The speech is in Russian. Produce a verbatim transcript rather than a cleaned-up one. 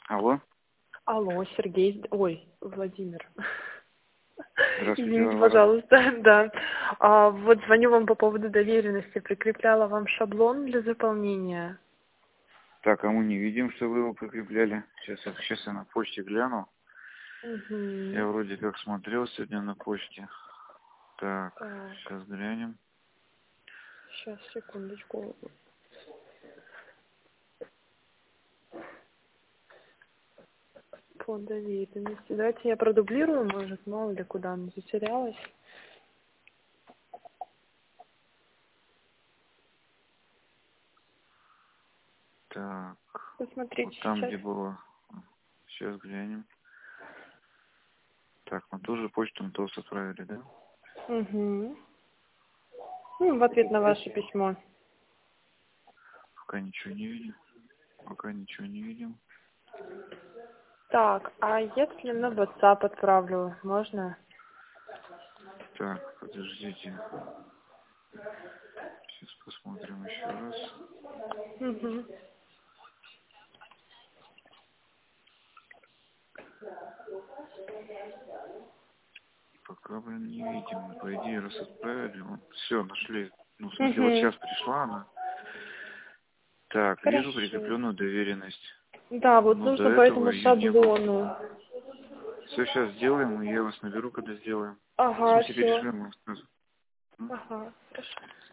Алло. Алло, Сергей. Ой, Владимир. Здравствуйте, Извините, Варвара. пожалуйста, да. А, вот звоню вам по поводу доверенности. Прикрепляла вам шаблон для заполнения. Так, а мы не видим, что вы его прикрепляли. Сейчас, я- сейчас я на почте гляну. Я Угу. вроде как смотрел сегодня на почте. Так, Так, сейчас глянем. сейчас, секундочку. По доверенности. Давайте я продублирую, может, мало ли куда она затерялась. Так, Посмотрите вот там, сейчас. где было. Сейчас глянем. Так, на ту же почту мы тоже отправили, да? Угу. Ну, в ответ на ваше письмо. Пока ничего не видим. Пока ничего не видим. Так, а если на WhatsApp отправлю, можно? Так, подождите. Сейчас посмотрим еще раз. Угу. Пока, блин, не видим. По идее, раз отправили, вот, все, нашли. Ну, в смысле, вот Угу. сейчас пришла она. Так, вижу Хорошо. прикрепленную доверенность. Да, вот Но до нужно по этого этому ее не было. шаблону. Все сейчас сделаем, и я вас наберу, когда сделаем. В Ага, смысле, все. перешлем вам сразу. М? Ага, хорошо.